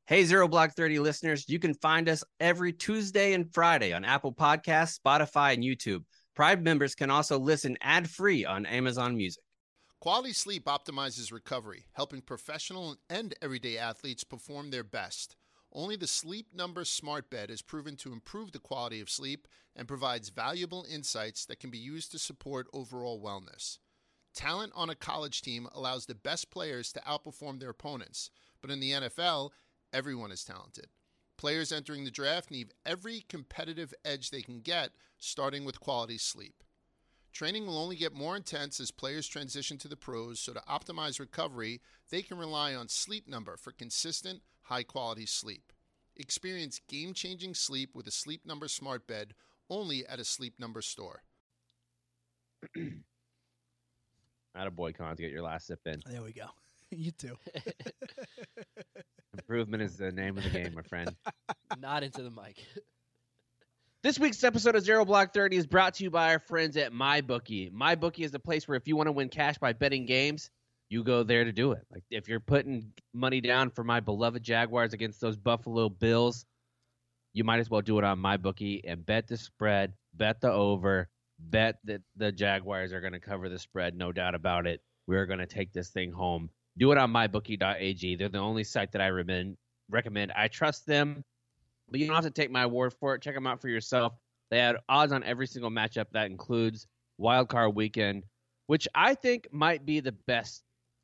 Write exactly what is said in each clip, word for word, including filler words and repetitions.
Hey, Zero Block thirty listeners, you can find us every Tuesday and Friday on Apple Podcasts, Spotify, and YouTube. Pride members can also listen ad-free on Amazon Music. Quality sleep optimizes recovery, helping professional and everyday athletes perform their best. Only the Sleep Number Smart Bed is proven to improve the quality of sleep and provides valuable insights that can be used to support overall wellness. Talent on a college team allows the best players to outperform their opponents, but in the N F L, everyone is talented. Players entering the draft need every competitive edge they can get, starting with quality sleep. Training will only get more intense as players transition to the pros, so to optimize recovery, they can rely on Sleep Number for consistent, high-quality sleep. Experience game-changing sleep with a Sleep Number Smart Bed only at a Sleep Number store. Attaboy, Con, to get your last sip in. There we go. You too. Improvement is the name of the game, my friend. Not into the mic. This week's episode of Zero Block thirty is brought to you by our friends at MyBookie. MyBookie is a place where if you want to win cash by betting games, you go there to do it. Like if you're putting money down for my beloved Jaguars against those Buffalo Bills, you might as well do it on MyBookie and bet the spread, bet the over, bet that the Jaguars are going to cover the spread, no doubt about it. We're going to take this thing home. Do it on my bookie dot a g. They're the only site that I recommend. recommend. I trust them, but you don't have to take my word for it. Check them out for yourself. They had odds on every single matchup. That includes Wild Card Weekend, which I think might be the best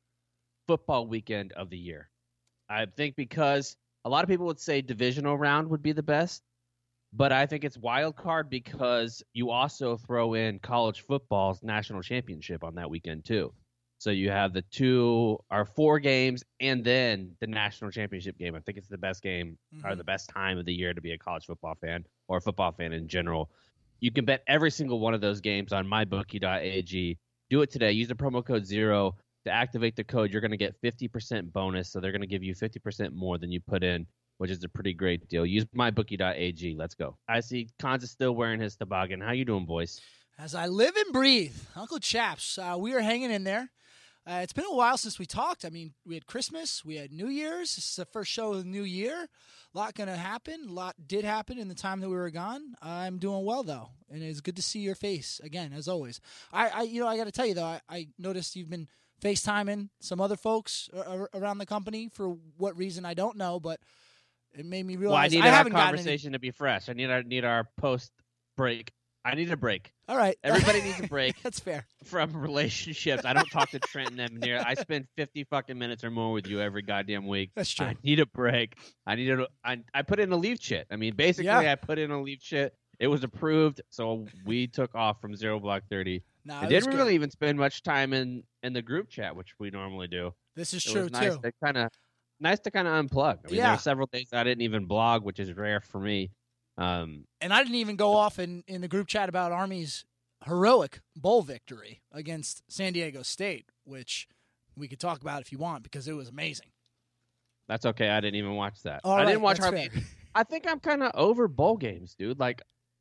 football weekend of the year. I think because a lot of people would say divisional round would be the best, but I think it's Wild Card because you also throw in college football's national championship on that weekend too. So you have the two or four games and then the national championship game. I think it's the best game mm-hmm. or the best time of the year to be a college football fan or a football fan in general. You can bet every single one of those games on my bookie dot a g. Do it today. Use the promo code ZERO to activate the code. You're going to get fifty percent bonus. So they're going to give you fifty percent more than you put in, which is a pretty great deal. Use my bookie dot a g. Let's go. I see Cons is still wearing his toboggan. How you doing, boys? As I live and breathe, Uncle Chaps, uh, we are hanging in there. Uh, it's been a while since we talked. I mean, we had Christmas, we had New Year's. This is the first show of the new year. A lot going to happen. A lot did happen in the time that we were gone. I'm doing well, though, and it's good to see your face again, as always. I, I you know, I got to tell you, though, I, I noticed you've been FaceTiming some other folks ar- around the company for what reason I don't know, but it made me realize well, I need I our haven't conversation any... to be fresh. I need our need our post break. I need a break. All right. Everybody needs a break. That's fair. From relationships. I don't talk to Trent and them near. I spend fifty fucking minutes or more with you every goddamn week. That's true. I need a break. I need a, I, I put in a leave shit. I mean, basically, yeah. I put in a leave shit. It was approved, so we took off from Zero Block thirty. No, I didn't really even spend much time in, in the group chat, which we normally do. This is it true, was nice too. To kinda, nice to kind of unplug. I mean, yeah. there were several days I didn't even blog, which is rare for me. Um, and I didn't even go off in, in the group chat about Army's heroic bowl victory against San Diego State, which we could talk about if you want because it was amazing. That's okay. I didn't even watch that. All I right, didn't watch that's hardly. fair. I think I'm kind of over bowl games, dude. Like,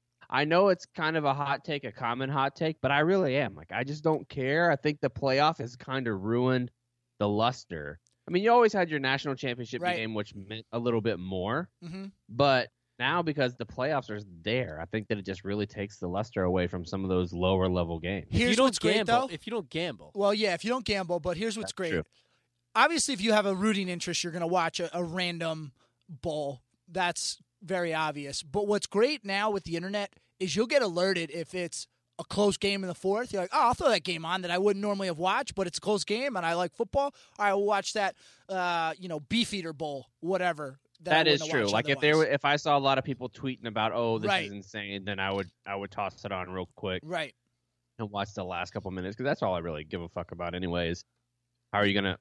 I know it's kind of a hot take, a common hot take, but I really am. Like, I just don't care. I think the playoff has kind of ruined the luster. I mean, you always had your national championship right. game, which meant a little bit more, mm-hmm. but now, because the playoffs are there, I think that it just really takes the luster away from some of those lower level games. Here's if you don't what's great, gamble, though. If you don't gamble. Well, yeah, if you don't gamble, but here's what's That's great. True. Obviously, if you have a rooting interest, you're going to watch a, a random bowl. That's very obvious. But what's great now with the internet is you'll get alerted if it's a close game in the fourth. You're like, oh, I'll throw that game on that I wouldn't normally have watched, but it's a close game and I like football. I will watch that, uh, you know, Beefeater Bowl, whatever. That, that is true. Like otherwise. if there were, if I saw a lot of people tweeting about, oh, this right. is insane, then I would I would toss it on real quick, right, and watch the last couple minutes because that's all I really give a fuck about, anyways. How are you gonna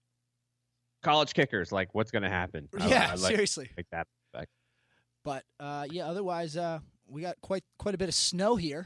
college kickers? Like, what's gonna happen? Yeah, I, I like, seriously. Like that. Like, but uh, yeah, otherwise, uh, we got quite quite a bit of snow here,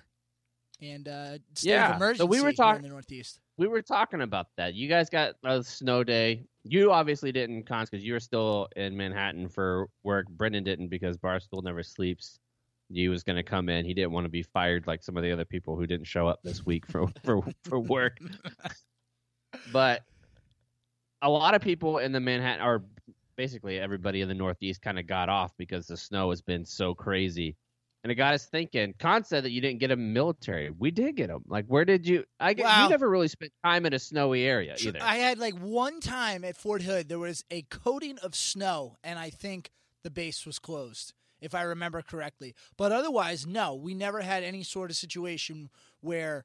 and uh, state yeah. of emergency so we were talking talk- in the Northeast. We were talking about that. You guys got a snow day. You obviously didn't, Cons, because you were still in Manhattan for work. Brendan didn't because Barstool never sleeps. He was going to come in. He didn't want to be fired like some of the other people who didn't show up this week for for, for work. But a lot of people in the Manhattan, or basically everybody in the Northeast kind of got off because the snow has been so crazy. And it got us thinking. Con said that you didn't get them military. We did get them. Like, where did you? I get, Wow. You never really spent time in a snowy area either. I had like one time at Fort Hood, there was a coating of snow, and I think the base was closed, if I remember correctly. But otherwise, no, we never had any sort of situation where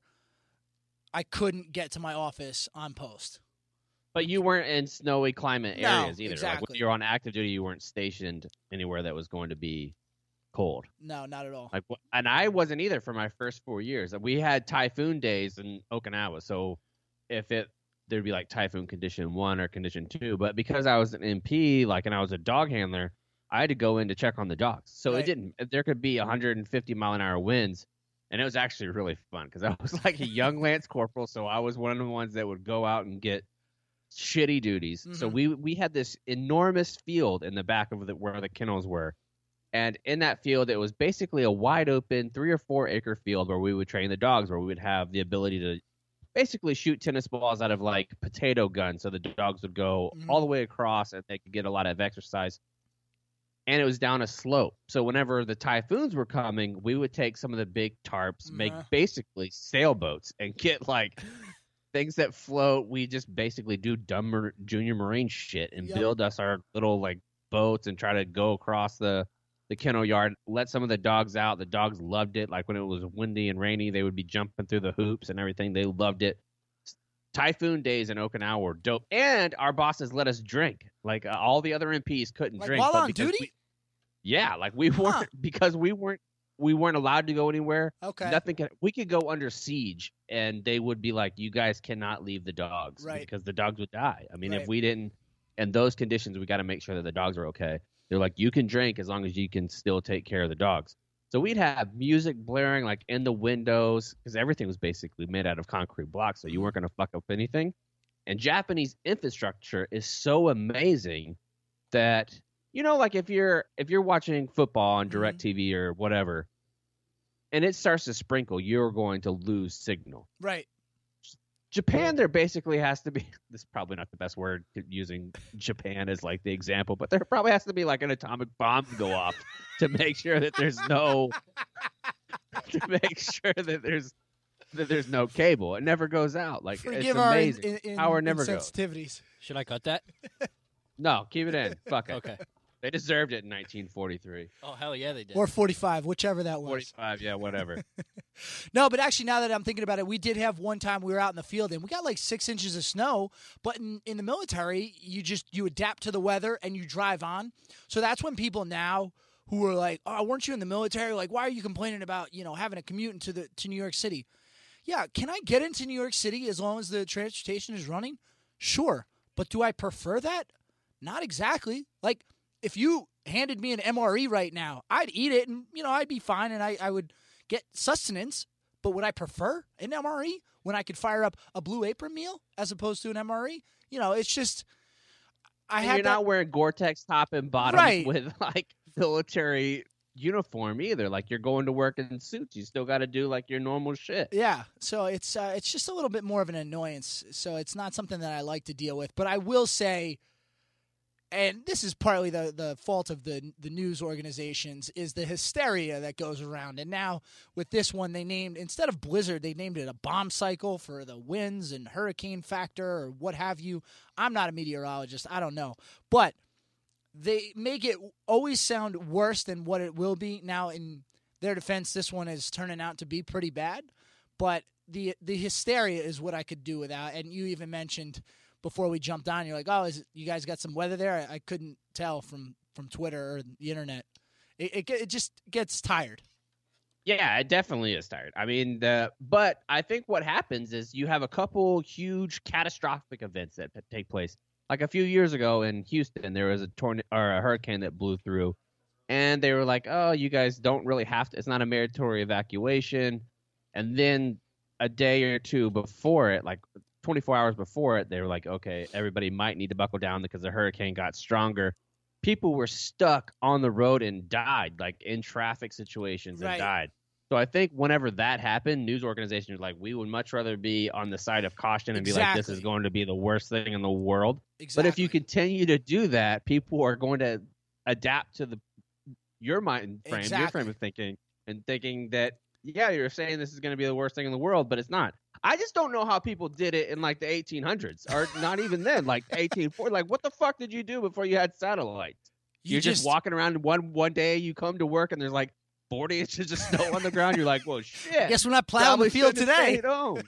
I couldn't get to my office on post. But you weren't in snowy climate No, areas either. Like exactly. when you were on active duty, you weren't stationed anywhere that was going to be cold. No, not at all. Like, wh- and I wasn't either for my first four years. We had typhoon days in Okinawa, so if it there'd be like typhoon condition one or condition two. But because I was an M P, like, and I was a dog handler, I had to go in to check on the dogs. So Right. it didn't. There could be one hundred fifty mile an hour winds, and it was actually really fun because I was like a young lance corporal, so I was one of the ones that would go out and get shitty duties. So Mhm. we we had this enormous field in the back of the, where the kennels were. And in that field, it was basically a wide open three or four acre field where we would train the dogs, where we would have the ability to basically shoot tennis balls out of like potato guns. So the dogs would go Mhm. all the way across and they could get a lot of exercise. And it was down a slope. So whenever the typhoons were coming, we would take some of the big tarps, make Uh-huh. basically sailboats, and get like things that float. We just basically do dumb mar- junior marine shit and Yep. build us our little like boats and try to go across the the kennel yard, let some of the dogs out. The dogs loved it. Like when it was windy and rainy, they would be jumping through the hoops and everything. They loved it. Typhoon days in Okinawa were dope. And our bosses let us drink. Like uh, all the other M Ps couldn't Like drink. while but on because duty? we- yeah, like we weren't Huh. because we weren't we weren't allowed to go anywhere. Okay. Nothing could, we could go under siege and they would be like, you guys cannot leave the dogs Right. because the dogs would die. I mean, Right. if we didn't, in those conditions, we got to make sure that the dogs are okay. They're like, you can drink as long as you can still take care of the dogs. So we'd have music blaring like in the windows because everything was basically made out of concrete blocks. So you weren't going to fuck up anything. And Japanese infrastructure is so amazing that, you know, like if you're if you're watching football on Mhm. DirecTV or whatever, and it starts to sprinkle, you're going to lose signal. Right. Japan, there basically has to be. This is probably not the best word to- using Japan as like the example, but there probably has to be like an atomic bomb go off to make sure that there's no to make sure that there's that there's no cable. It never goes out. Like Forgive it's our in, amazing. in, in, Power never goes. insensitivities. Should I cut that? No, keep it in. Fuck it. Okay. They deserved it in nineteen forty-three. Oh hell yeah, they did. Or forty-five, whichever that was. forty-five, yeah, whatever. No, but actually, now that I'm thinking about it, we did have one time we were out in the field and we got like six inches of snow. But in, in the military, you just you adapt to the weather and you drive on. So that's when people now who are like, "Oh, weren't you in the military? Like, why are you complaining about you know having a commute into the to New York City?" Yeah, can I get into New York City as long as the transportation is running? Sure, but do I prefer that? Not exactly. Like, if you handed me an M R E right now, I'd eat it and, you know, I'd be fine and I, I would get sustenance. But would I prefer an M R E when I could fire up a Blue Apron meal as opposed to an M R E? You know, it's just, I And had you're that. not wearing Gore-Tex top and bottoms Right. with like military uniform either. Like you're going to work in suits. You still got to do like your normal shit. Yeah, so it's uh, it's just a little bit more of an annoyance. So it's not something that I like to deal with. But I will say, and this is partly the, the fault of the the news organizations, is the hysteria that goes around. And now with this one, they named, instead of blizzard, they named it a bomb cycle for the winds and hurricane factor or what have you. I'm not a meteorologist. I don't know. But they make it always sound worse than what it will be. Now, in their defense, this one is turning out to be pretty bad. But the the hysteria is what I could do without. And you even mentioned before we jumped on, you're like, oh, is it, you guys got some weather there? I, I couldn't tell from, from Twitter or the internet. It, it it just gets tired. Yeah, it definitely is tired. I mean, the but I think what happens is you have a couple huge catastrophic events that take place. Like a few years ago in Houston, there was a tornado or a hurricane that blew through, and they were like, "Oh, you guys don't really have to. It's not a mandatory evacuation." And then a day or two before it, like twenty-four hours before it, they were like, "Okay, everybody might need to buckle down because the hurricane got stronger." People were stuck on the road and died, like in traffic situations, and Right. died. So I think whenever that happened, news organizations were like, we would much rather be on the side of caution and exactly. be like, this is going to be the worst thing in the world. Exactly. But if you continue to do that, people are going to adapt to the your mind frame, exactly. your frame of thinking, and thinking that, yeah, you're saying this is going to be the worst thing in the world, but it's not. I just don't know how people did it in like the eighteen hundreds, or not even then, like eighteen forty. Like, what the fuck did you do before you had satellites? You You're just, just walking around one one day, you come to work, and there's like forty inches of snow on the ground. You're like, well, shit. Guess we're not plowing the field today. Home.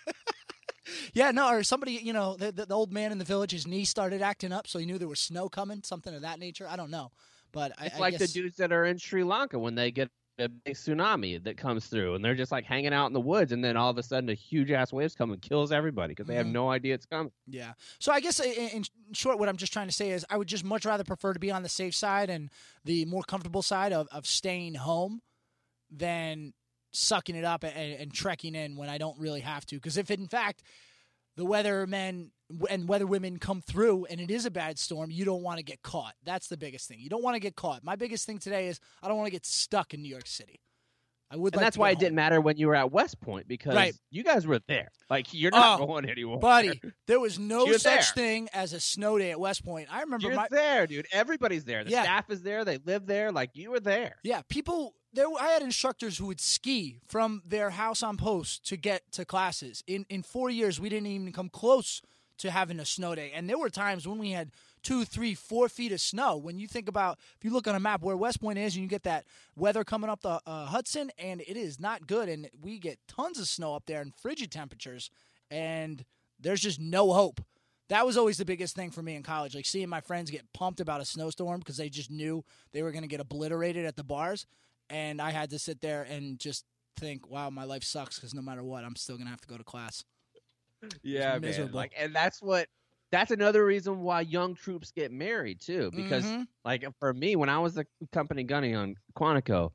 Yeah, no, or somebody, you know, the, the, the old man in the village, his knee started acting up, so he knew there was snow coming, something of that nature. I don't know. But I, it's I like guess... the dudes that are in Sri Lanka when they get a big tsunami that comes through, and they're just like hanging out in the woods, and then all of a sudden a huge ass waves come and kills everybody because they mm-hmm. have no idea it's coming. Yeah. So I guess in, in short, what I'm just trying to say is I would just much rather prefer to be on the safe side and the more comfortable side of, of staying home than sucking it up and, and trekking in when I don't really have to. Because if, in fact, the weathermen and weather women come through and it is a bad storm, you don't want to get caught. That's the biggest thing. You don't want to get caught. My biggest thing today is I don't want to get stuck in New York City. I would and like that's to why get it home. didn't matter when you were at West Point, because right. you guys were there. Like, you're not oh, going anywhere. Buddy, there was no You're such there. thing as a snow day at West Point. I remember You're my there, dude. Everybody's there. The yeah. staff is there. They live there. Like, you were there. Yeah, people there I had instructors who would ski from their house on post to get to classes. In in four years, we didn't even come close to having a snow day. And there were times when we had two, three, four feet of snow. When you think about, if you look on a map where West Point is and you get that weather coming up the uh, Hudson, and it is not good. And we get tons of snow up there and frigid temperatures, and there's just no hope. That was always the biggest thing for me in college, like seeing my friends get pumped about a snowstorm because they just knew they were going to get obliterated at the bars. And I had to sit there and just think, wow, my life sucks because no matter what, I'm still going to have to go to class. Yeah, It's man. Like, and that's what that's another reason why young troops get married too. Because mm-hmm. like for me, when I was the company gunny on Quantico,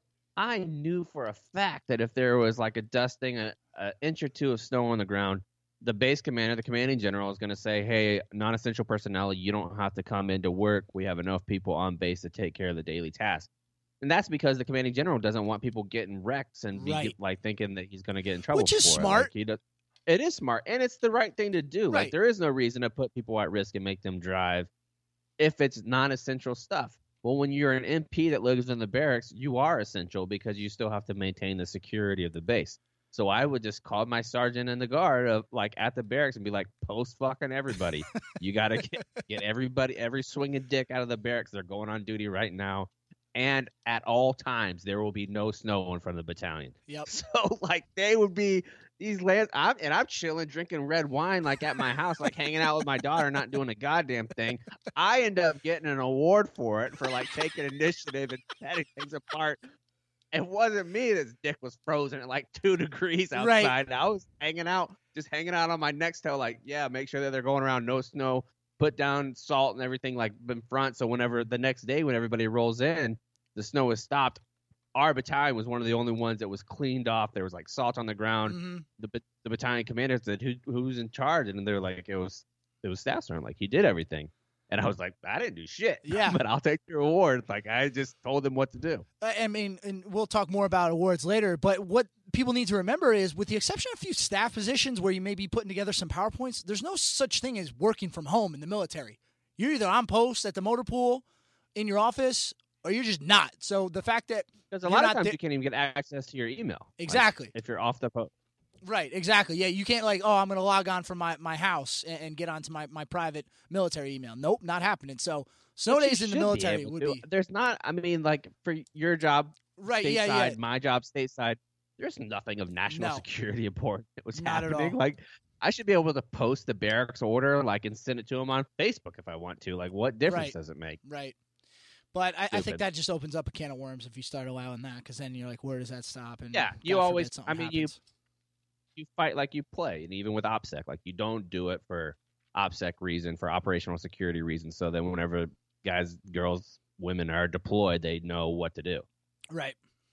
I knew for a fact that if there was like a dusting, an inch or two of snow on the ground, the base commander, the commanding general, is going to say, "Hey, non-essential personnel, you don't have to come into work. We have enough people on base to take care of the daily tasks." And that's because the commanding general doesn't want people getting wrecks and be right. like thinking that he's going to get in trouble. Which is for smart. It. Like, he does. It is smart, and it's the right thing to do. Right. Like, there is no reason to put people at risk and make them drive if it's non-essential stuff. Well, when you're an M P that lives in the barracks, you are essential because you still have to maintain the security of the base. So I would just call my sergeant in the guard of like at the barracks and be like, post fucking everybody. You got to get, get everybody, every swinging dick out of the barracks. They're going on duty right now. And at all times, there will be no snow in front of the battalion. Yep. So, like, they would be these lands. I'm, and I'm chilling, drinking red wine, like, at my house, like, hanging out with my daughter, not doing a goddamn thing. I end up getting an award for it, for, like, taking initiative and setting things apart. It wasn't me. This dick was frozen at, like, two degrees outside. Right. I was hanging out, just hanging out on my next toe, like, yeah, make sure that they're going around, no snow, put down salt and everything, like, in front. So whenever the next day, when everybody rolls in, the snow is stopped. Our battalion was one of the only ones that was cleaned off. There was like salt on the ground. Mm-hmm. The the battalion commander said, "Who who's in charge?" And they're like, "It was it was Staff Sergeant. Like, he did everything." And I was like, "I didn't do shit." Yeah, but I'll take your award. Like, I just told them what to do. I mean, and we'll talk more about awards later. But what people need to remember is, with the exception of a few staff positions where you may be putting together some PowerPoints, there's no such thing as working from home in the military. You're either on post at the motor pool, in your office, or you're just not. So the fact that because a lot of times di- you can't even get access to your email. Exactly. Like, if you're off the post. Right, exactly. Yeah, you can't like, oh, I'm going to log on from my, my house and, and get onto my, my private military email. Nope, not happening. So snow days in the military be would to. be. There's not, I mean, like for your job, right, stateside, yeah, yeah. my job, stateside, there's nothing of national No. security important that was Not at happening. all. Like, I should be able to post the barracks order, like, and send it to them on Facebook if I want to. Like, what difference Right. does it make? Right. But I, I think Stupid. that just opens up a can of worms if you start allowing that, because then you're like, where does that stop? And Yeah, God you forbid always- something I mean, you- happens. You fight like you play, and even with OPSEC, like, you don't do it for OPSEC reason, for operational security reasons, so then whenever guys, girls, women are deployed, they know what to do. Right.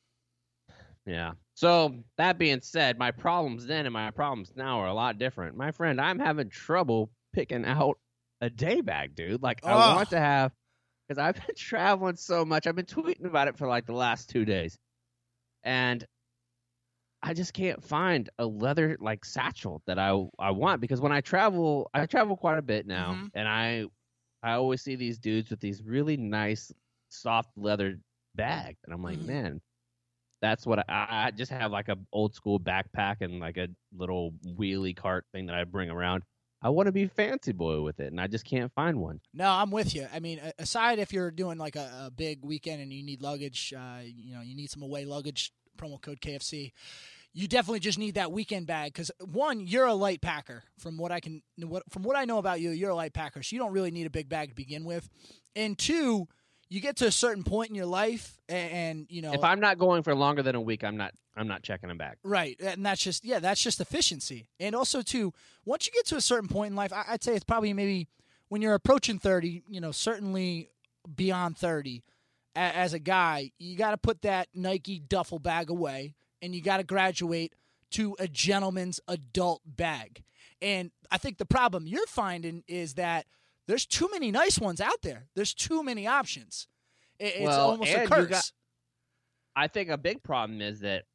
Yeah. So that being said, my problems then and my problems now are a lot different. My friend, I'm having trouble picking out a day bag, dude. Like, Oh. I want to have, because I've been traveling so much. I've been tweeting about it for like the last two days. And I just can't find a leather like satchel that I I want, because when I travel, I travel quite a bit now, Mhm. and I I always see these dudes with these really nice soft leather bags, and I'm like, Mhm. man, that's what I, I just have like a old school backpack and like a little wheelie cart thing that I bring around. I want to be fancy boy with it, and I just can't find one. No, I'm with you. I mean, a- aside if you're doing like a, a big weekend and you need luggage, uh, you know, you need some away luggage, promo code K F C. You definitely just need that weekend bag because one, you're a light packer. From what I can, what from what I know about you, you're a light packer, so you don't really need a big bag to begin with. And two, you get to a certain point in your life, and, and you know, If I'm not going for longer than a week, I'm not I'm not checking them back. right, and that's just yeah, that's just efficiency. And also too, once you get to a certain point in life, I, I'd say it's probably maybe when you're approaching thirty, you know, certainly beyond thirty, a, as a guy, you got to put that Nike duffel bag away, and you got to graduate to a gentleman's adult bag. And I think the problem you're finding is that there's too many nice ones out there. There's too many options. It, it's Well, almost and a you curse. got- I think a big problem is that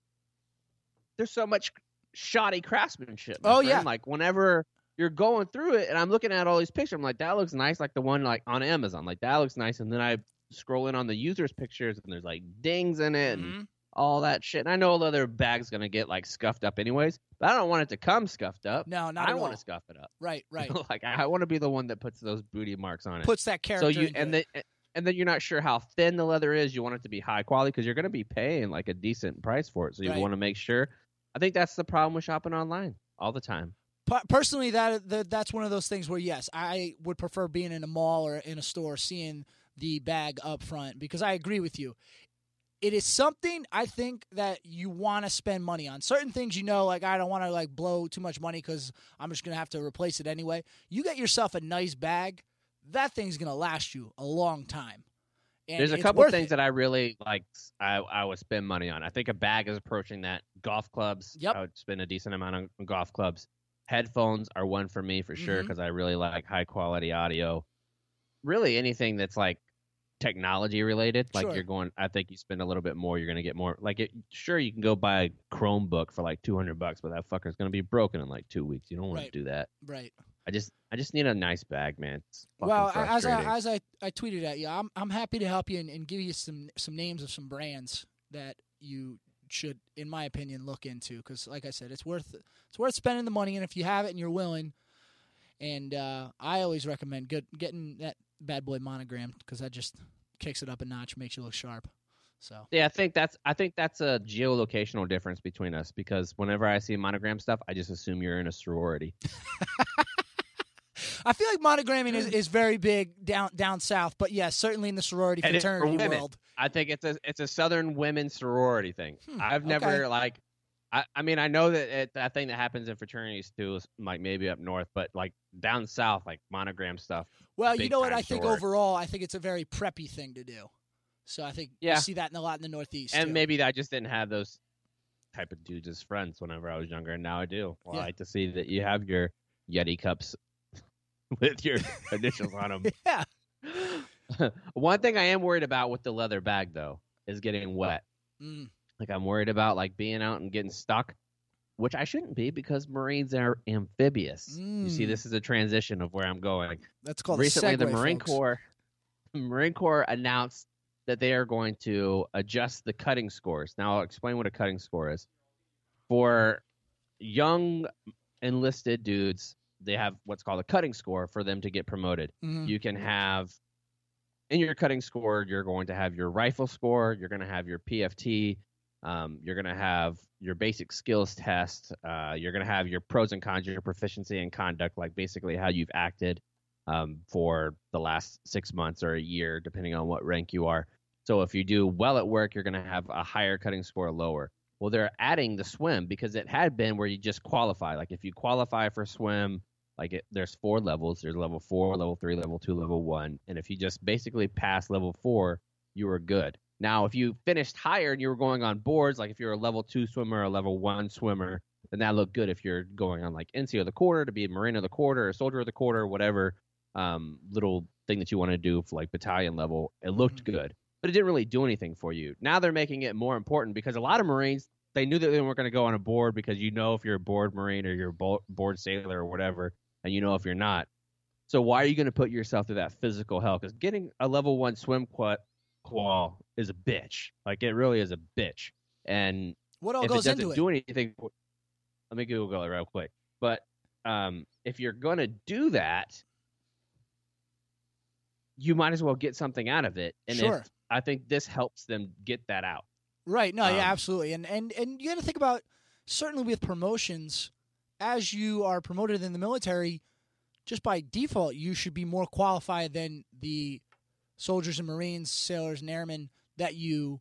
there's so much shoddy craftsmanship. my Oh, friend. yeah. Like whenever you're going through it, and I'm looking at all these pictures, I'm like, that looks nice. Like the one like on Amazon, like that looks nice. And then I scroll in on the users' pictures, and there's like dings in it and Mhm. all that shit. And I know a leather bag's gonna get like scuffed up anyways, but I don't want it to come scuffed up. No, not I at want all. to scuff it up. Right, right. Like I want to be the one that puts those booty marks on it. Puts that character. So you into and it. then and then you're not sure how thin the leather is. You want it to be high quality because you're going to be paying like a decent price for it. So you Right. want to make sure. I think that's the problem with shopping online all the time. Per- personally, that, that that's one of those things where yes, I would prefer being in a mall or in a store, seeing the bag up front, because I agree with you. It is something I think that you want to spend money on. Certain things, you know, like I don't want to like blow too much money because I'm just gonna have to replace it anyway. You get yourself a nice bag, that thing's gonna last you a long time. And There's a it's couple worth things it. that I really like. I I would spend money on. I think a bag is approaching that. Golf clubs. Yep. I would spend a decent amount on golf clubs. Headphones are one for me for sure Mhm. because I really like high quality audio. Really, anything that's like technology related, like Sure. you're going. I think you spend a little bit more, you're gonna get more. Like, it, sure, you can go buy a Chromebook for like two hundred bucks, but that fucker's gonna be broken in like two weeks. You don't want Right. to do that. Right. I just, I just need a nice bag, man. It's fucking Well, as I frustrating. as I, I tweeted at you, I'm I'm happy to help you and, and give you some some names of some brands that you should, in my opinion, look into, because like I said, it's worth it's worth spending the money, and if you have it and you're willing, and uh, I always recommend good, getting that bad boy monogrammed because that just kicks it up a notch, makes you look sharp. So Yeah, I think that's I think that's a geolocational difference between us because whenever I see monogram stuff, I just assume you're in a sorority. I feel like monogramming is, is very big down down south, but yes, certainly in the sorority And it's for fraternity women. world. I think it's a it's a Southern women's sorority thing. Hmm, I've never okay. like I, I mean I know that it, that thing that happens in fraternities too is like maybe up north, but like down south, like monogram stuff. Well, you big know what? time I think sorority. overall, I think it's a very preppy thing to do. So I think Yeah. you see that in a lot in the Northeast. And too. maybe I just didn't have those type of dudes as friends whenever I was younger, and now I do. Well, Yeah. I like to see that you have your Yeti cups with your initials on them. yeah, One thing I am worried about with the leather bag though is getting wet. Mm, Like I'm worried about like being out and getting stuck, which I shouldn't be because Marines are amphibious. You see, Mm. this is a transition of where I'm going. that's called Recently, a the segue, Marine folks. Corps, the Marine Corps announced that they are going to adjust the cutting scores. Now, I'll explain what a cutting score is. For young enlisted dudes, they have what's called a cutting score for them to get promoted. Mhm. You can have in your cutting score, you're going to have your rifle score, you're going to have your P F T, um, you're going to have your basic skills test, uh, you're going to have your pros and cons, your proficiency and conduct, like basically how you've acted um, for the last six months or a year, depending on what rank you are. So if you do well at work, you're going to have a higher cutting score, lower. Well, they're adding the swim because it had been where you just qualify. Like if you qualify for swim, like it, there's four levels. There's level four, level three, level two, level one. And if you just basically pass level four, you were good. Now, if you finished higher and you were going on boards, like if you're a level two swimmer or a level one swimmer, then that looked good. If you're going on like N C O of the quarter to be a Marine of the quarter or soldier of the quarter, whatever um, little thing that you want to do for like battalion level, it looked good. But it didn't really do anything for you. Now they're making it more important because a lot of Marines they knew that they weren't going to go on a board because you know if you're a board Marine or you're a bo- board sailor or whatever, and you know if you're not. So why are you going to put yourself through that physical hell? Because getting a level one swim qual, qual is a bitch. Like, it really is a bitch. And What all if goes it doesn't into it? do anything, let me Google it real quick. But um, if you're going to do that, you might as well get something out of it. And Sure. if, I think this helps them get that out. Right. No, Um, yeah, absolutely. And and and you got to think about, certainly with promotions, as you are promoted in the military, just by default, you should be more qualified than the soldiers and Marines, sailors and airmen that you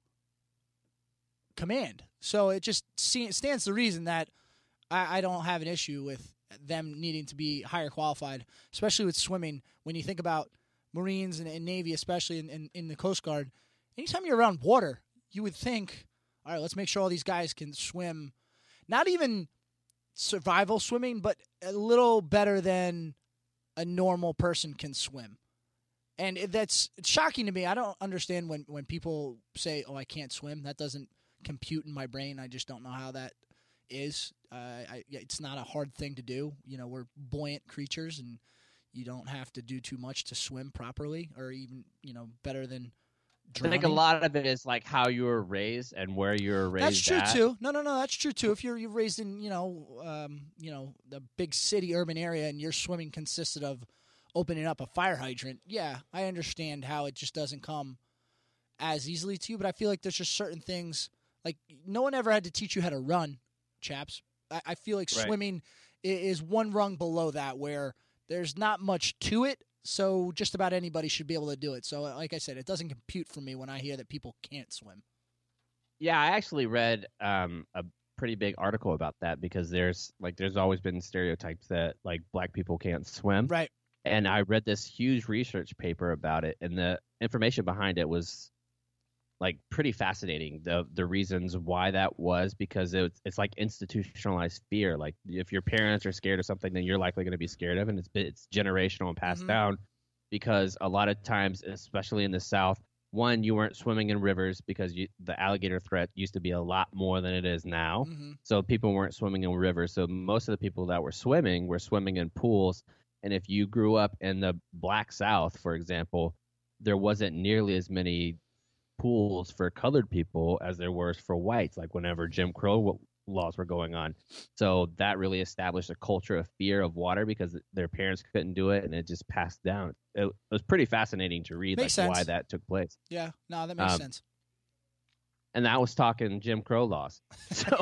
command. So it just se- stands to reason that I, I don't have an issue with them needing to be higher qualified, especially with swimming. When you think about Marines and, and Navy, especially in, in, in the Coast Guard, anytime you're around water, you would think, all right, let's make sure all these guys can swim, not even survival swimming, but a little better than a normal person can swim. And it- that's it's shocking to me. I don't understand when, when people say, oh, I can't swim. That doesn't compute in my brain. I just don't know how that is. Uh, I, it's not a hard thing to do. You know, we're buoyant creatures, and you don't have to do too much to swim properly, or even, you know, better than drowning. I think a lot of it is like how you were raised and where you were raised. That's true at. too. No, no, no. That's true too. If you're you're raised in you know um, you know the big city urban area and your swimming consisted of opening up a fire hydrant, yeah, I understand how it just doesn't come as easily to you. But I feel like there's just certain things, like no one ever had to teach you how to run, chaps. I, I feel like Right. swimming i- is one rung below that, where there's not much to it. So just about anybody should be able to do it. So like I said, it doesn't compute for me when I hear that people can't swim. Yeah, I actually read um, a pretty big article about that because there's like there's always been stereotypes that like black people can't swim. Right. And I read this huge research paper about it, and the information behind it was like pretty fascinating. The the reasons why that was, because it's it's like institutionalized fear. Like if your parents are scared of something, then you're likely going to be scared of it. And it's it's generational and passed Mhm. down, because a lot of times, especially in the South, one, you weren't swimming in rivers because you, the alligator threat used to be a lot more than it is now. Mm-hmm. So people weren't swimming in rivers. So most of the people that were swimming were swimming in pools. And if you grew up in the Black South, for example, there wasn't nearly as many pools for colored people as there was for whites, like whenever Jim Crow w- laws were going on. So that really established a culture of fear of water because their parents couldn't do it, and it just passed down. It, it was pretty fascinating to read Makes like why sense. that took place. Yeah, no, that makes Um, sense. And that was talking Jim Crow laws. So,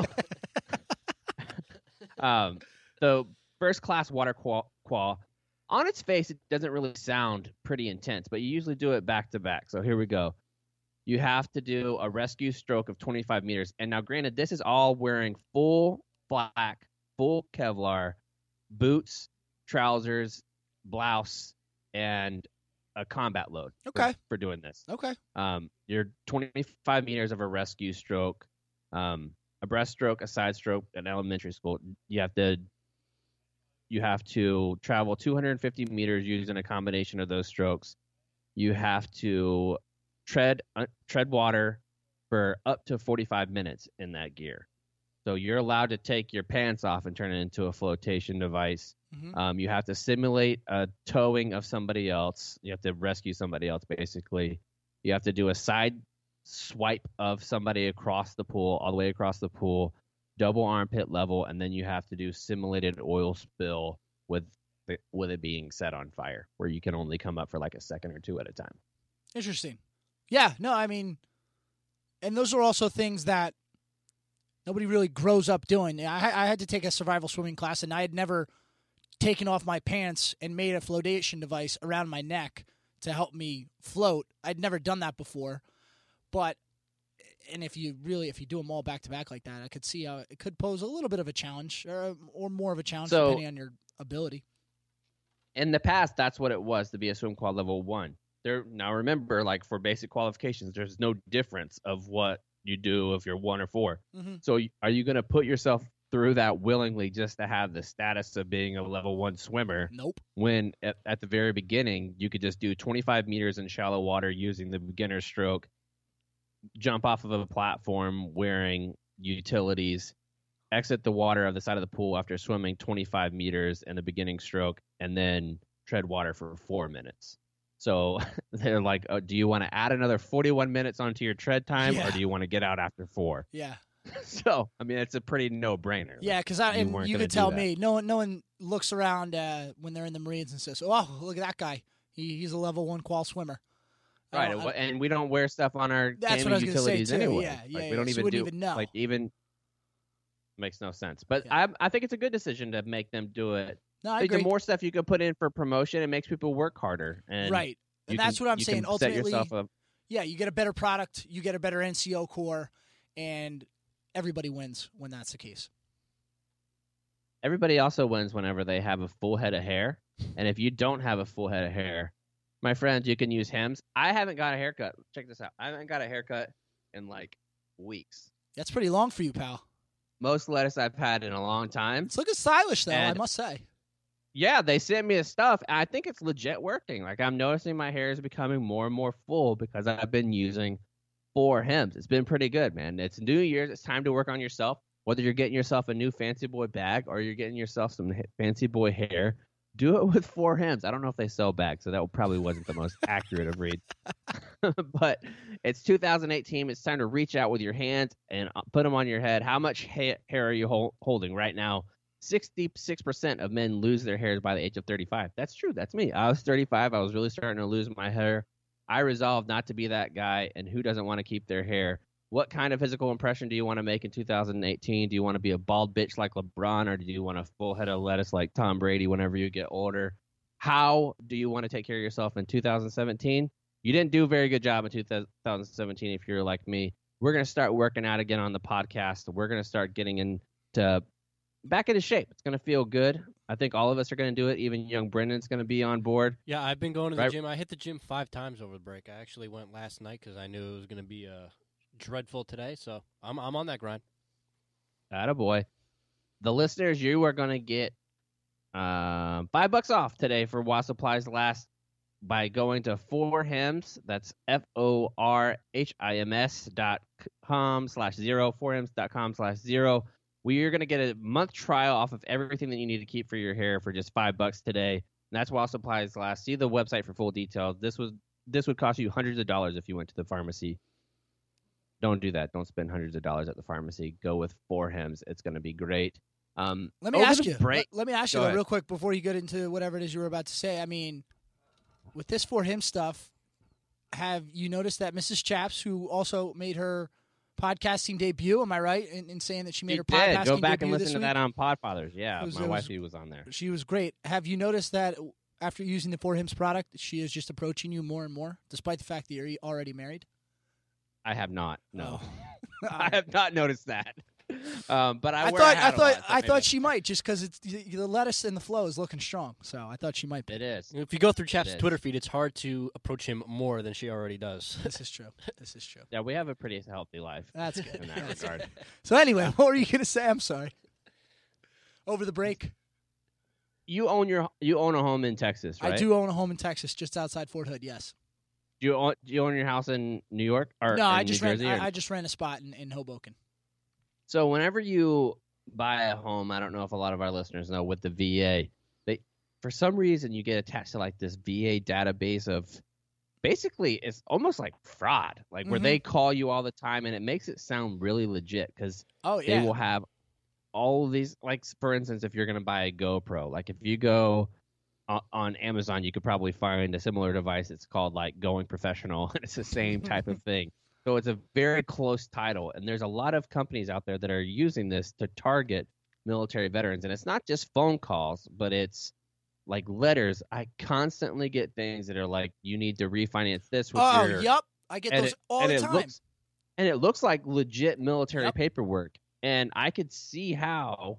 um, so first class water qual, qual, on its face, it doesn't really sound pretty intense, but you usually do it back to back. So here we go. You have to do a rescue stroke of twenty-five meters. And now, granted, this is all wearing full black, full Kevlar boots, trousers, blouse, and a combat load for- Okay. for, doing this. Okay. Um, you're twenty-five meters of a rescue stroke, um, a breaststroke, a side stroke, an elementary school. You have to you have to travel two hundred fifty meters using a combination of those strokes. You have to tread uh, tread water for up to forty-five minutes in that gear. So you're allowed to take your pants off and turn it into a flotation device. Mhm. Um, you have to simulate a towing of somebody else. You have to rescue somebody else, basically. You have to do a side swipe of somebody across the pool, all the way across the pool, double armpit level, and then you have to do simulated oil spill with the, with it being set on fire, where you can only come up for like a second or two at a time. Interesting. Yeah, no, I mean, and those are also things that nobody really grows up doing. I, I had to take a survival swimming class, and I had never taken off my pants and made a flotation device around my neck to help me float. I'd never done that before, but and if you really if you do them all back to back like that, I could see how it could pose a little bit of a challenge, or or more of a challenge So- depending on your ability. In the past, that's what it was to be a swim qual level one. There now remember, like for basic qualifications, there's no difference of what you do if you're one or four. Mhm. So y- are you going to put yourself through that willingly just to have the status of being a level one swimmer, Nope. when at, at the very beginning you could just do twenty-five meters in shallow water using the beginner stroke, jump off of a platform wearing utilities, exit the water of the side of the pool after swimming twenty-five meters in the beginning stroke, and then tread water for four minutes. So they're like, oh, do you want to add another forty-one minutes onto your tread time, Yeah. or do you want to get out after four? Yeah. So, I mean, it's a pretty no-brainer. Yeah, because I you and weren't you gonna could do tell that. me. No one, no one looks around uh, when they're in the Marines and says, "Oh, look at that guy. He, he's a level one qual swimmer." I Right, don't- I- and we don't wear stuff on our That's what gaming I was gonna say, utilities too. anyway. Yeah, like, yeah, we yeah, don't so even wouldn't do even know. like even makes no sense. But Yeah. I I think it's a good decision to make them do it. no, I I think agree. the more stuff you can put in for promotion, it makes people work harder. And right, you and that's can- what I'm you saying. can set Ultimately, yourself up. yeah, you get a better product, you get a better N C O core, and everybody wins when that's the case. Everybody also wins whenever they have a full head of hair. And if you don't have a full head of hair, my friends, you can use Hims. I haven't got a haircut. Check this out. I haven't got a haircut in like weeks. That's pretty long for you, pal. Most lettuce I've had in a long time. It's looking stylish, though. I And- must say. Yeah, they sent me the stuff. And I think it's legit working. Like, I'm noticing my hair is becoming more and more full because I've been using four Hims. It's been pretty good, man. It's New Year's. It's time to work on yourself. Whether you're getting yourself a new Fancy Boy bag or you're getting yourself some h- Fancy Boy hair, do it with four Hims. I don't know if they sell bags, so that probably wasn't the most accurate of reads. But it's two thousand eighteen. It's time to reach out with your hands and uh, put them on your head. How much ha- hair are you hol- holding right now? sixty-six percent of men lose their hairs by the age of thirty-five. That's true. That's me. I was thirty-five. I was really starting to lose my hair. I resolved not to be that guy, and who doesn't want to keep their hair? What kind of physical impression do you want to make in two thousand eighteen? Do you want to be a bald bitch like LeBron, or do you want a full head of lettuce like Tom Brady whenever you get older? How do you want to take care of yourself in two thousand seventeen? You didn't do a very good job in two thousand seventeen if you're like me. We're going to start working out again on the podcast. We're going to start getting into back into shape. It's going to feel good. I think all of us are going to do it. Even young Brendan's going to be on board. Yeah, I've been going to the Right. gym. I hit the gym five times over the break. I actually went last night because I knew it was going to be uh, dreadful today. So I'm I'm on that grind. Attaboy. The listeners, you are going to get uh, five bucks off today for While Supplies Last by going to four Hims. That's F O R H I M S dot com slash zero, four hims dot com slash zero. We are going to get a month trial off of everything that you need to keep for your hair for just five bucks today. And that's While Supplies Last. See the website for full details. This was this would cost you hundreds of dollars if you went to the pharmacy. Don't do that. Don't spend hundreds of dollars at the pharmacy. Go with four Hims. It's going to be great. Um, Let me over ask the you. break- Let, let me ask you Go though, ahead. real quick before you get into whatever it is you were about to say. I mean, with this for him stuff, have you noticed that Missus Chaps, who also made her podcasting debut, am I right in, in saying that she made She her did. podcasting Go back debut and this listen to week? that on Podfathers. Yeah, It was- my it was- wifey was on there. She was great. Have you noticed that after using the For Hims product, she is just approaching you more and more, despite the fact that you're already married? I have not. No, Oh. I have not noticed that. Um, but I, I wear thought a I hat a thought lot, so I maybe thought that's- she might, just because it's the lettuce and the flow is looking strong. So I thought she might be. It is. If you go through Chap's is. Twitter feed, it's hard to approach him more than she already does. This is true. This is true. Yeah, we have a pretty healthy life That's good. in that regard. So anyway, what were you going to say? I'm sorry. Over the break, You own your you own a home in Texas, right? I do own a home in Texas, just outside Fort Hood. Yes. Do you own, do you own your house in New York or No, in I just New ran. Jersey? or- I, I just ran a spot in, in Hoboken. So whenever you buy a home, I don't know if a lot of our listeners know, with the V A, they for some reason you get attached to like this V A database of basically it's almost like fraud, like where Mhm. they call you all the time, and it makes it sound really legit because Oh yeah. they will have all of these, like for instance, if you're going to buy a GoPro, like if you go o- on Amazon, you could probably find a similar device. It's called like Going Professional. It's the same type of thing. So it's a very close title, and there's a lot of companies out there that are using this to target military veterans, and it's not just phone calls, but it's like letters. I constantly get things that are like, you need to refinance this with oh, your yep. I get and those it, all and the it time. Looks, and it looks like legit military Yep. paperwork. And I could see how,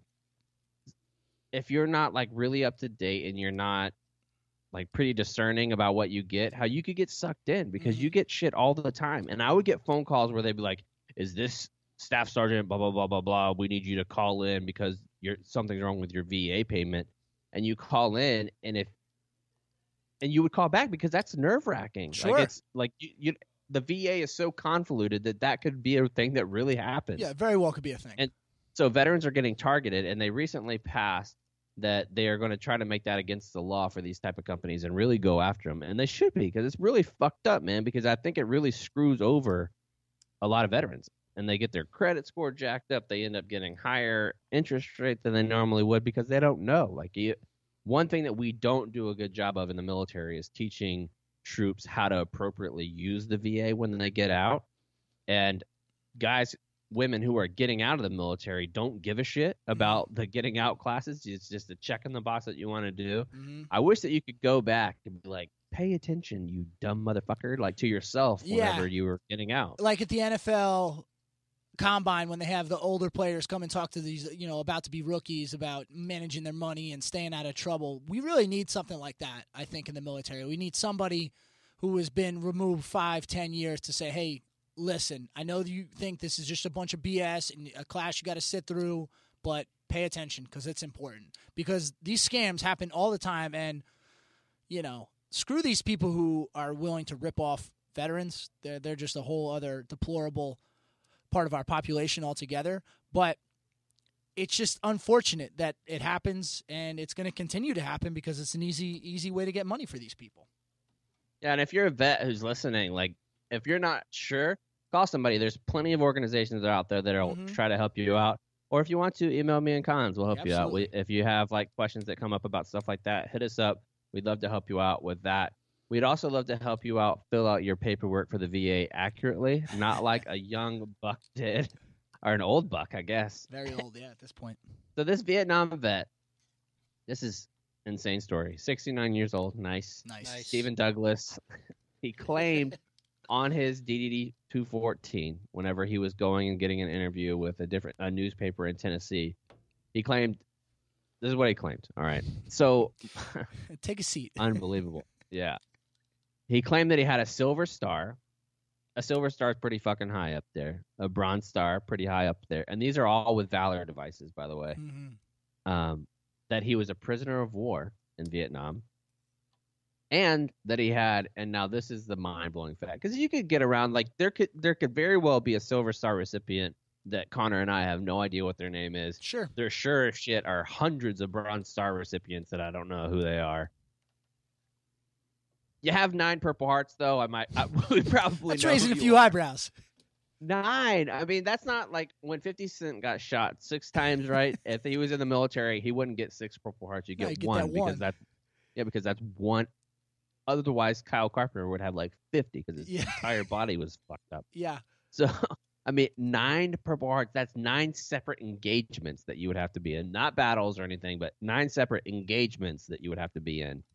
if you're not like really up to date and you're not like pretty discerning about what you get, how you could get sucked in because Mhm. you get shit all the time. And I would get phone calls where they'd be like, "Is this staff sergeant? Blah blah blah blah blah. We need you to call in because you're something's wrong with your V A payment." And you call in, and if and you would call back because that's nerve wracking. Sure. Like it's like you, you the V A is so convoluted that that could be a thing that really happens. Yeah, very well could be a thing. And so veterans are getting targeted, and they recently passed that they are going to try to make that against the law for these type of companies and really go after them. And they should be, because it's really fucked up, man, because I think it really screws over a lot of veterans. And they get their credit score jacked up. They end up getting higher interest rate than they normally would because they don't know. Like, you, one thing that we don't do a good job of in the military is teaching troops how to appropriately use the V A when they get out. And guys, women who are getting out of the military don't give a shit about the getting out classes. It's just a check in the box that you want to do. Mm-hmm. I wish that you could go back and be like, pay attention, you dumb motherfucker, like to yourself whenever Yeah. you were getting out. Like at the N F L combine, when they have the older players come and talk to these, you know, about to be rookies about managing their money and staying out of trouble. We really need something like that, I think, in the military. We need somebody who has been removed five, ten years to say, hey, listen, I know you think this is just a bunch of B S and a class you got to sit through, but pay attention because it's important. Because these scams happen all the time, and, you know, screw these people who are willing to rip off veterans. They're, they're just a whole other deplorable part of our population altogether. But it's just unfortunate that it happens, and it's going to continue to happen because it's an easy, easy way to get money for these people. Yeah, and if you're a vet who's listening, like, if you're not sure, call somebody. There's plenty of organizations that are out there that will Mhm. try to help you out. Or if you want to, email me and Cons. We'll help you out. Absolutely. We, if you have like questions that come up about stuff like that, hit us up. We'd love to help you out with that. We'd also love to help you out fill out your paperwork for the V A accurately, not like a young buck did, or an old buck, I guess. Very old, yeah, at this point. So this Vietnam vet, this is an insane story. sixty-nine years old, nice. Nice. Nice. Stephen Douglas, he claimed on his D D D two fourteen, whenever he was going and getting an interview with a different a newspaper in Tennessee, he claimed, this is what he claimed. All right. So Take a seat. unbelievable. Yeah. He claimed that he had a silver star. A silver star is pretty fucking high up there. A bronze star, pretty high up there. And these are all with Valor devices, by the way. Mm-hmm. Um, that he was a prisoner of war in Vietnam. And that he had, and now this is the mind-blowing fact, because you could get around, like, there could there could very well be a silver star recipient that Connor and I have no idea what their name is. Sure. There sure as shit are hundreds of bronze star recipients that I don't know who they are. You have nine Purple Hearts, though. I might, I would probably That's know raising who a you few are. eyebrows. Nine. I mean, that's not like when fifty Cent got shot six times, right? If he was in the military, he wouldn't get six Purple Hearts. You No, get, you get one that because one. that's yeah, because that's one. Otherwise, Kyle Carpenter would have like fifty because his Yeah. entire body was fucked up. Yeah. So, I mean, nine Purple Hearts. That's nine separate engagements that you would have to be in, not battles or anything, but nine separate engagements that you would have to be in.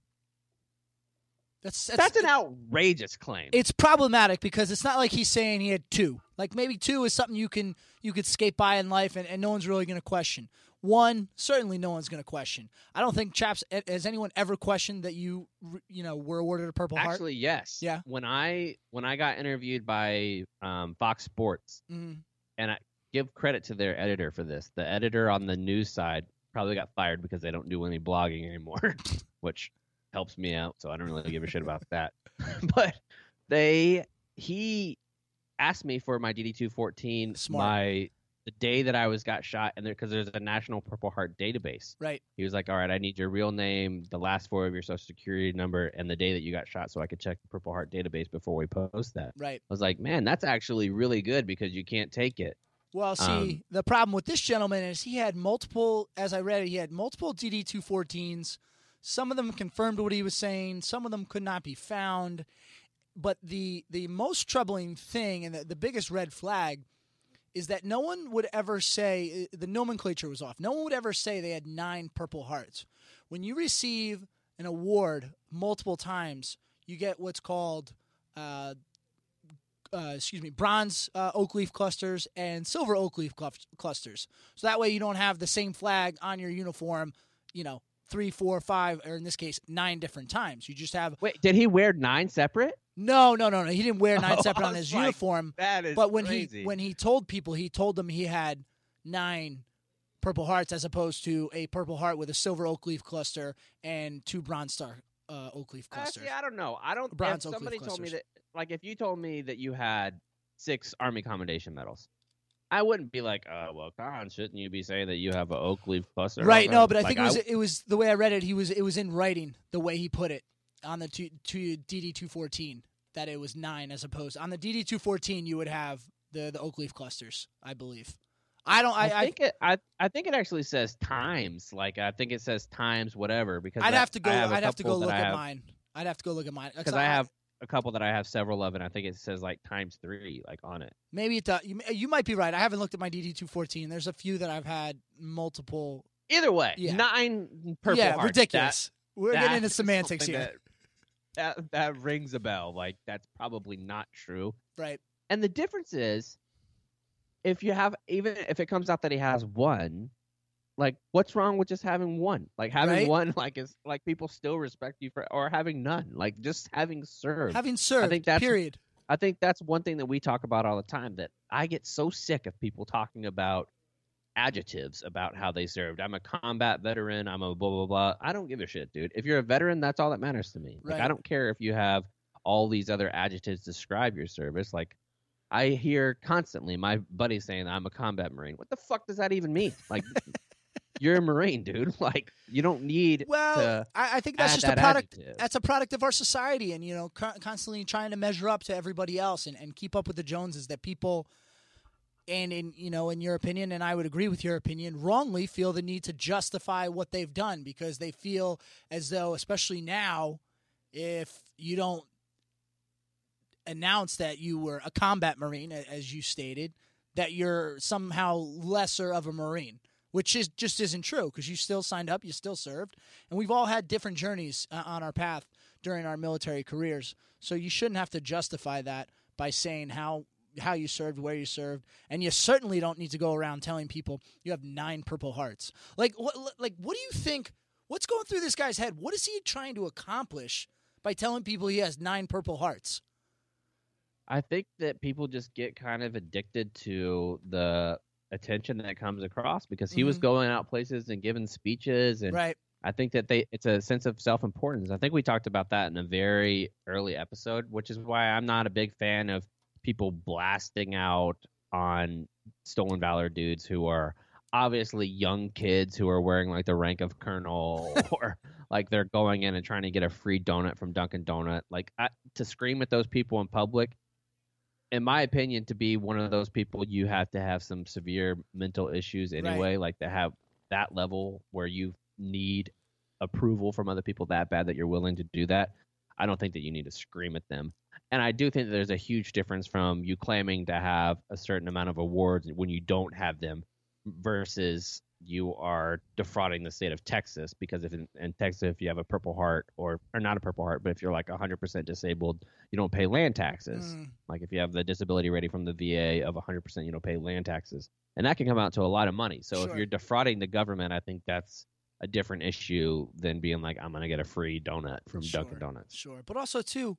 That's that's, That's an outrageous claim. It's problematic because it's not like he's saying he had two. Like maybe two is something you can you could skate by in life, and, and no one's really going to question. One, certainly no one's going to question. I don't think, Chaps, has anyone ever questioned that you you know were awarded a Purple Heart? Actually, yes. Yeah. When I when I got interviewed by um, Fox Sports, Mhm. and I give credit to their editor for this. The editor on the news side probably got fired because they don't do any blogging anymore, which helps me out, so I don't really give a shit about that. But they he asked me for my D D two fourteen, Smart. my the day that I was got shot, and there because there's a National Purple Heart database. Right. He was like, "All right, I need your real name, the last four of your social security number, and the day that you got shot, so I could check the Purple Heart database before we post that." Right. I was like, "Man, that's actually really good because you can't take it." Well, see, Um, the problem with this gentleman is he had multiple, as I read it, he had multiple D D two fourteens. Some of them confirmed what he was saying. Some of them could not be found. But the the most troubling thing and the, the biggest red flag is that no one would ever say, the nomenclature was off. No one would ever say they had nine Purple Hearts. When you receive an award multiple times, you get what's called, uh, uh, excuse me, bronze uh, oak leaf clusters and silver oak leaf cluf- clusters. So that way you don't have the same flag on your uniform, you know, three, four, five, or in this case, nine different times. You just have Wait, did he wear nine separate? no, no, no, no. He didn't wear nine Oh, separate I on was his like, uniform. That is But when crazy. he when he told people, he told them he had nine Purple Hearts as opposed to a Purple Heart with a silver oak leaf cluster and two Bronze Star uh, oak leaf Uh, clusters. see, I don't know. I don't. Bronze if oak leaf somebody told me clusters. that, like, if you told me that you had six Army Commendation medals, I wouldn't be like, "Oh, well, Con, shouldn't you be saying that you have an oak leaf cluster?" Right. on No, them?" but I Like, think it was it was the way I read it. He was it was in writing the way he put it on the two, two D D two fourteen that it was nine as opposed on the D D two fourteen you would have the the oak leaf clusters. I believe. I don't. I, I I think it. I I think it actually says times. Like I think it says times whatever because I'd that- have to go. I have a I'd have to go couple that look I at have- mine. I'd have to go look at mine because I have a couple that I have several of, and I think it says like times three, like on it. maybe it does. You, you might be right. I haven't looked at my D D two fourteen. There's a few that I've had multiple. Either way, Yeah. nine purple yeah, hearts. ridiculous. We're That- getting into that is semantics something here, That, that that rings a bell. Like that's probably not true. right? And the difference is, if you have even if it comes out that he has one, like what's wrong with just having one? Like having Right. one, like is like people still respect you for, or having none. Like just having served. Having served. think that's- period. I think that's one thing that we talk about all the time. That I get so sick of people talking about adjectives about how they served. I'm a combat veteran. I'm a blah blah blah. I don't give a shit, dude. If you're a veteran, that's all that matters to me. Like Right. I don't care if you have all these other adjectives to describe your service. Like I hear constantly my buddies saying I'm a combat marine. What the fuck does that even mean? Like you're a marine, dude. Like you don't need Well, to I, I think that's add just that a product. adjective. That's a product of our society, and you know, co- constantly trying to measure up to everybody else and, and keep up with the Joneses. That people, and in you know, in your opinion, and I would agree with your opinion, wrongly feel the need to justify what they've done because they feel as though, especially now, if you don't announce that you were a combat marine, a- as you stated, that you're somehow lesser of a marine. Which is just isn't true because you still signed up, you still served, and we've all had different journeys uh, on our path during our military careers. So you shouldn't have to justify that by saying how how you served, where you served, and you certainly don't need to go around telling people you have nine Purple Hearts. Like what? Like what do you think? What's going through this guy's head? What is he trying to accomplish by telling people he has nine Purple Hearts? I think that people just get kind of addicted to the attention that comes across because he was Mhm. going out places and giving speeches, and Right. I think that they it's a sense of self-importance. I think we talked about that in a very early episode, which is why I'm not a big fan of people blasting out on Stolen Valor dudes who are obviously young kids who are wearing like the rank of colonel or like they're going in and trying to get a free donut from Dunkin' Donut. Like I, to scream at those people in public, in my opinion, to be one of those people, you have to have some severe mental issues anyway, like to have that level where you need approval from other people that bad that you're willing to do that. I don't think that you need to scream at them. And I do think that there's a huge difference from you claiming to have a certain amount of awards when you don't have them versus you are defrauding the state of Texas, because if in, in Texas, if you have a Purple Heart or, or not a Purple Heart, but if you're like one hundred percent disabled, you don't pay land taxes. Mm. Like if you have the disability rating from the V A of one hundred percent, you don't pay land taxes. And that can come out to a lot of money. So Sure. if you're defrauding the government, I think that's a different issue than being like, I'm going to get a free donut from Sure. Dunkin' Donuts. Sure. But also, too,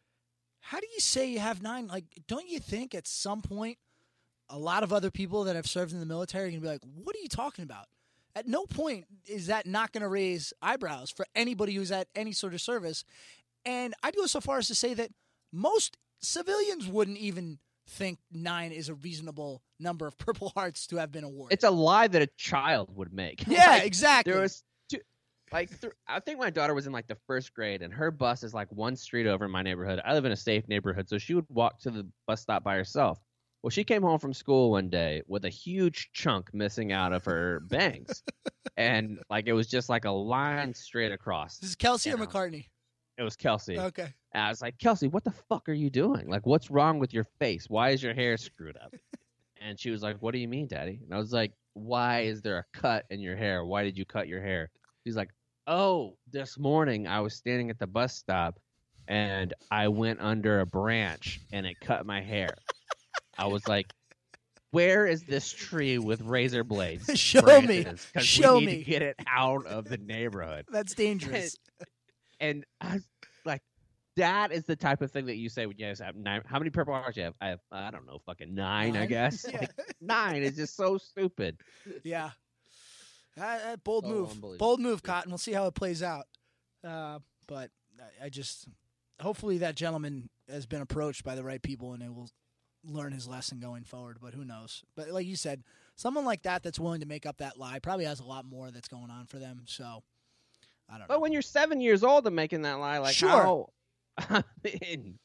how do you say you have nine? Like, don't you think at some point a lot of other people that have served in the military are going to be like, what are you talking about? At no point is that not going to raise eyebrows for anybody who's at any sort of service. And I'd go so far as to say that most civilians wouldn't even think nine is a reasonable number of Purple Hearts to have been awarded. It's a lie that a child would make. yeah, Like, exactly. There was two, like, th- I think my daughter was in like the first grade, and her bus is like one street over in my neighborhood. I live in a safe neighborhood, so she would walk to the bus stop by herself. Well, she came home from school one day with a huge chunk missing out of her bangs, and like it was just like a line straight across. This is Kelsey or Yeah. McCartney? It was Kelsey. Okay. And I was like, Kelsey, what the fuck are you doing? Like, what's wrong with your face? Why is your hair screwed up? And she was like, what do you mean, Daddy? And I was like, why is there a cut in your hair? Why did you cut your hair? She's like, oh, this morning I was standing at the bus stop and I went under a branch and it cut my hair. I was like, where is this tree with razor blades? Show me. branches? 'Cause Show we need me. to get it out of the neighborhood. That's dangerous. And I was like, that is the type of thing that you say when you guys have nine. How many Purple Hearts do you have? I have, I don't know, fucking nine, I Nine? guess. Yeah. Like, nine is just so stupid. Yeah. Uh, uh, bold Oh, move. unbelievable. Bold move, Cotton. We'll see how it plays out. Uh, But I, I just hopefully that gentleman has been approached by the right people and it will learn his lesson going forward. But who knows? But like you said, someone like that that's willing to make up that lie probably has a lot more that's going on for them. So I don't know. But when you're seven years old and making that lie, like Sure. how? I mean,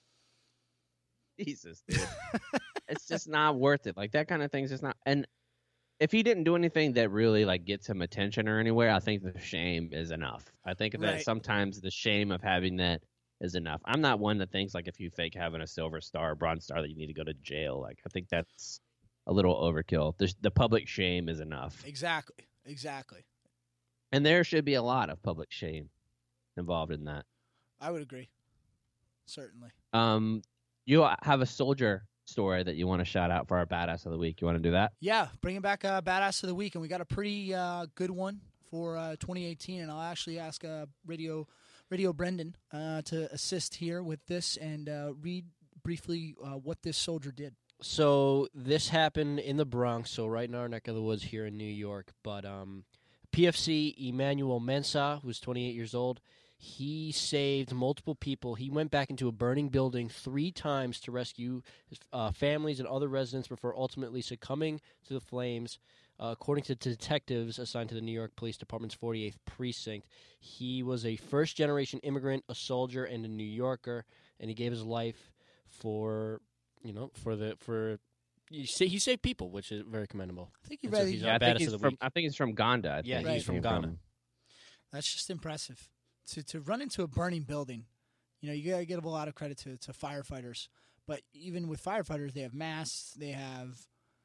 Jesus, dude. It's just not worth it. Like that kind of thing's just not. And if he didn't do anything that really like gets him attention or anywhere, I think the shame is enough. I think that Right. sometimes the shame of having that is enough. I'm not one that thinks like if you fake having a silver star or bronze star that you need to go to jail. Like I think that's a little overkill. The, the public shame is enough. Exactly. Exactly. And there should be a lot of public shame involved in that. I would agree. Certainly. Um, you have a soldier story that you want to shout out for our badass of the week. You want to do that? Yeah, bringing back uh, Badass of the Week, and we got a pretty uh, good one for uh, twenty eighteen, and I'll actually ask uh, Radio Radio Brendan uh, to assist here with this and uh, read briefly uh, what this soldier did. So this happened in the Bronx, so right in our neck of the woods here in New York. But um, P F C Emmanuel Mensah, who's twenty-eight years old, he saved multiple people. He went back into a burning building three times to rescue his, uh, families and other residents before ultimately succumbing to the flames. Uh, according to detectives assigned to the New York Police Department's forty-eighth Precinct, he was a first-generation immigrant, a soldier, and a New Yorker, and he gave his life for, you know, for the for. You say he saved people, which is very commendable. I think you And so read. he's Yeah, our I think badass he's of the from. week. I think he's from Ghana. I Yeah, think he's he from came Ghana. That's just impressive. To to run into a burning building, you know, you gotta give a lot of credit to, to firefighters. But even with firefighters, they have masks, they have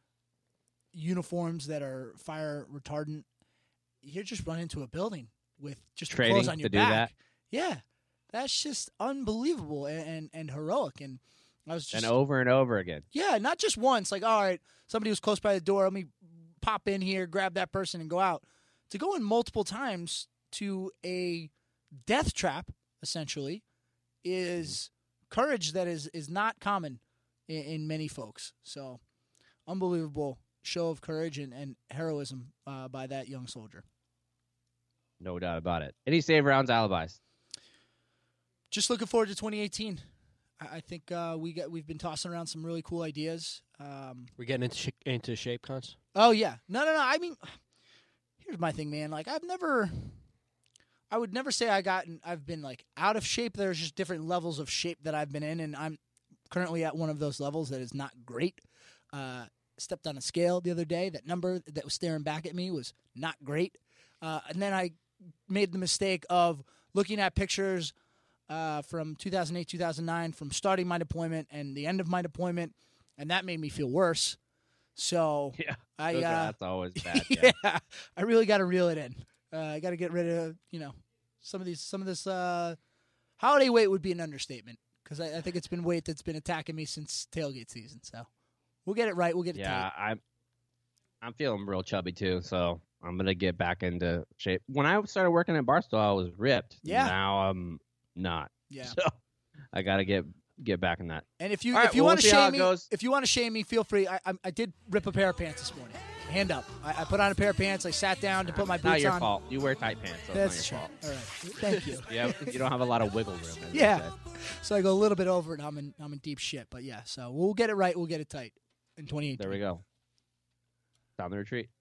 uniforms that are fire retardant. You just run into a building with just the Training clothes on your to do back. that? Yeah, that's just unbelievable and, and, and heroic. And I was just And over and over again. yeah, not just once. Like, all right, somebody was close by the door. Let me pop in here, grab that person, and go out. To go in multiple times to a death trap, essentially, is courage that is, is not common in, in many folks. So, unbelievable show of courage and, and heroism uh, by that young soldier. No doubt about it. Any save rounds, alibis? Just looking forward to twenty eighteen. I, I think uh, we got we've been tossing around some really cool ideas. Um, We're getting into sh- into shape, cons. Oh yeah, no, no, no. I mean, here's my thing, man. Like I've never, I would never say I gotten. I've been like out of shape. There's just different levels of shape that I've been in, and I'm currently at one of those levels that is not great. Uh, stepped on a scale the other day. That number that was staring back at me was not great. Uh, and then I made the mistake of looking at pictures uh, from two thousand eight, two thousand nine, from starting my deployment and the end of my deployment, and that made me feel worse. So Yeah. I Those are- uh, that's always bad. Yeah. yeah, I really got to reel it in. Uh, I got to get rid of you know some of these some of this uh, holiday weight would be an understatement because I, I think it's been weight that's been attacking me since tailgate season. So we'll get it right. We'll get it Yeah, tight. I'm I'm feeling real chubby too, so I'm gonna get back into shape. When I started working at Barstool, I was ripped. Yeah. Now I'm not. Yeah. So I gotta get get back in that. And if you All right, if you well, want we'll to see how shame it me, goes. if you want to shame me, feel free. I, I I did rip a pair of pants this morning. Hand up. I, I put on a pair of pants. I sat down to put my It's not boots your on. fault. You wear tight pants, so That's it's true. not your All right. Thank you. fault. Yeah, you don't have a lot of wiggle room. as they Yeah. say. So I go a little bit over, and I'm in I'm in deep shit. But yeah, so we'll get it right. We'll get it tight in twenty eighteen. There we go. Time to retreat.